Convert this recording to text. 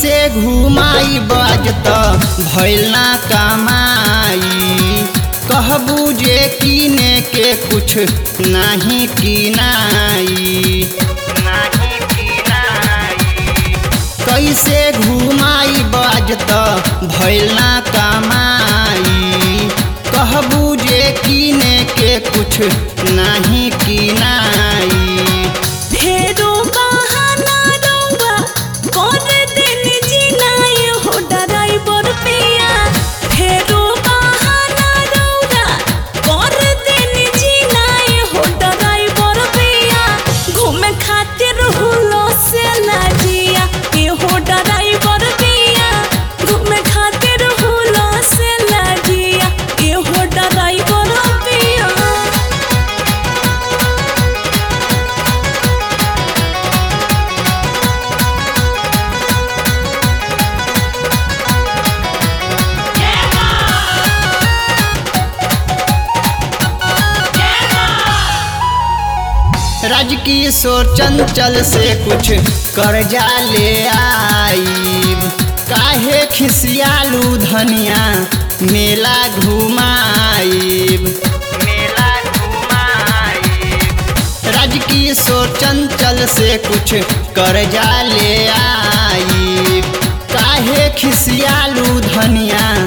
कैसे घुमाई बाजत भइल ना कमाई। कहबू जे कीने के कुछ नहीं कीनाई। कैसे घुमाई बाजत भइल ना कमाई। कहबू जे कीने के कुछ नहीं कीनाई। फेरो बहाना रउआ कर देनी जिनाई हो ड्राइवर पिया। फेरो बहाना रउआ कर देनी जिनाई हो ड्राइवर पिया। घूमे खातिर हुलो से ना जिया ए हो ड्राइवर पिया। घूमे खातिर हुलो से ना जिया ए हो ड्राइवर पिया। राजकिशोर चंचल से कुछ कर्जा ले आई। काहे खिसियालू धनिया मेला घुमाई। राजकिशोर चंचल से कुछ कर्जा ले आई। काहे खिसियालू धनिया